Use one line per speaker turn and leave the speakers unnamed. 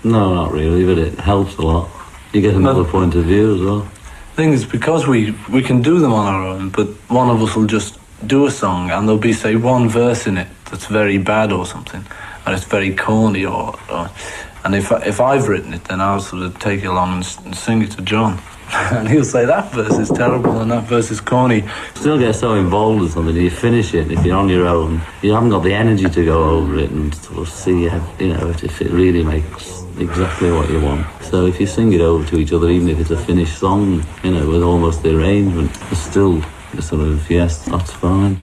No, not really, but it helps a lot. You get another point of view as well.
The thing is, because we can do them on our own, but one of us will just do a song and there'll be, say, one verse in it that's very bad or something, and it's very corny, and if I've written it, then I'll sort of take it along and sing it to John. And he'll say, that verse is terrible and that verse is corny.
Still get so involved in something, you finish it, and if you're on your own, you haven't got the energy to go over it and sort of see, if it really makes exactly what you want. So if you sing it over to each other, even if it's a finished song, with almost the arrangement, it's still sort of, yes, that's fine.